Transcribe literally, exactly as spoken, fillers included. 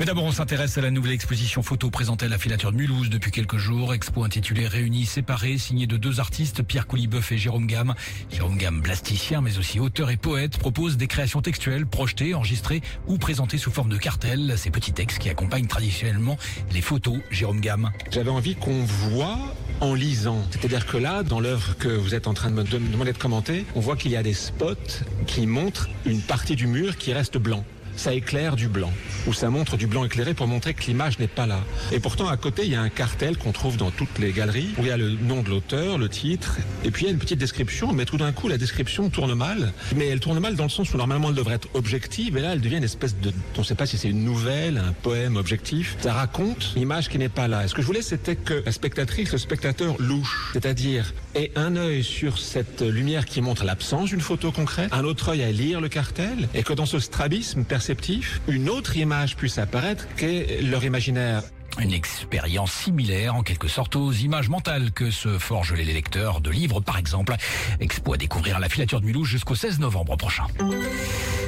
Mais d'abord, on s'intéresse à la nouvelle exposition photo présentée à la Filature de Mulhouse depuis quelques jours. Expo intitulée Réunis séparés, signée de deux artistes, Pierre Couliboeuf et Jérôme Gamme. Jérôme Gamme, plasticien, mais aussi auteur et poète, propose des créations textuelles projetées, enregistrées ou présentées sous forme de cartels. Ces petits textes qui accompagnent traditionnellement les photos. Jérôme Gamme. J'avais envie qu'on voit en lisant. C'est-à-dire que là, dans l'œuvre que vous êtes en train de me demander de commenter, on voit qu'il y a des spots qui montrent une partie du mur qui reste blanc. Ça éclaire du blanc, ou ça montre du blanc éclairé pour montrer que l'image n'est pas là. Et pourtant, à côté, il y a un cartel qu'on trouve dans toutes les galeries, où il y a le nom de l'auteur, le titre, et puis il y a une petite description, mais tout d'un coup, la description tourne mal. Mais elle tourne mal dans le sens où normalement elle devrait être objective, et là, elle devient une espèce de... On ne sait pas si c'est une nouvelle, un poème objectif. Ça raconte l'image qui n'est pas là. Et ce que je voulais, c'était que la spectatrice, le spectateur louche, c'est-à-dire ait un œil sur cette lumière qui montre l'absence d'une photo concrète, un autre œil à lire le cartel, et que dans ce strabisme perceptif, une autre image puisse apparaître qu'est leur imaginaire. Une expérience similaire en quelque sorte aux images mentales que se forgent les lecteurs de livres par exemple. Expo à découvrir à la Filature de Mulhouse jusqu'au seize novembre prochain.